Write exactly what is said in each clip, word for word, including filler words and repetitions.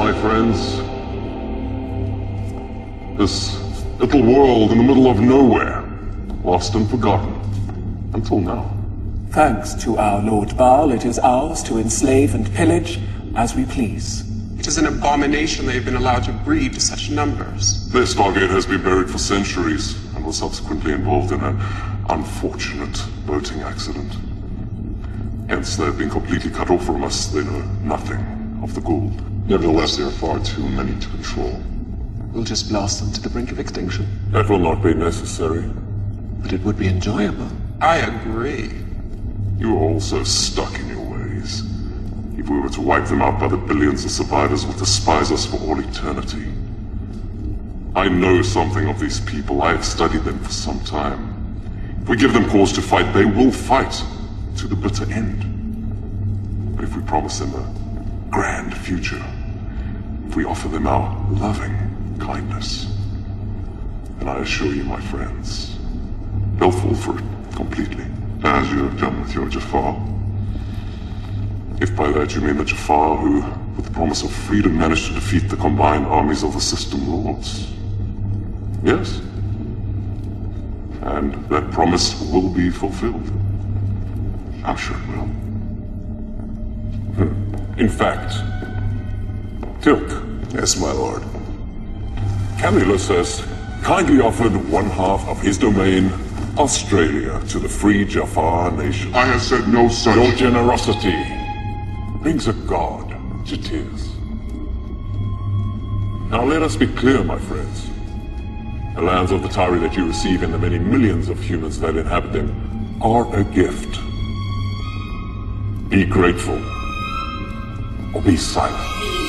my friends. This little world in the middle of nowhere, lost and forgotten, until now. Thanks to our Lord Baal, it is ours to enslave and pillage as we please. It is an abomination they have been allowed to breed to such numbers. Their Stargate has been buried for centuries, and was subsequently involved in an unfortunate boating accident. Hence, they have been completely cut off from us. They know nothing of the Gould. Nevertheless, there are far too many to control. We'll just blast them to the brink of extinction. That will not be necessary. But it would be enjoyable. I agree. You are all so stuck in your ways. If we were to wipe them out by the billions of survivors, will despise us for all eternity. I know something of these people. I have studied them for some time. If we give them cause to fight, they will fight to the bitter end. But if we promise them a grand future, if we offer them our loving kindness, then I assure you, my friends, they'll fall for it completely. As you have done with your Jafar. If by that you mean the Jafar who, with the promise of freedom, managed to defeat the combined armies of the System Lords. Yes. And that promise will be fulfilled. I'm sure it will. In fact, Tilk. Yes, my lord. Camulus has kindly offered one half of his domain, Australia, to the free Jafar nation. I have said no such... Your generosity brings a god to tears. Now let us be clear, my friends. The lands of the Tari that you receive and the many millions of humans that inhabit them are a gift. Be grateful, or be silent.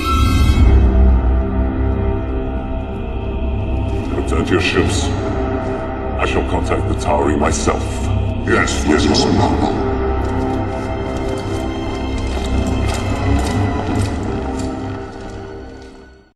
Return to your ships. I shall contact the Tari myself. Yes, yes, yes,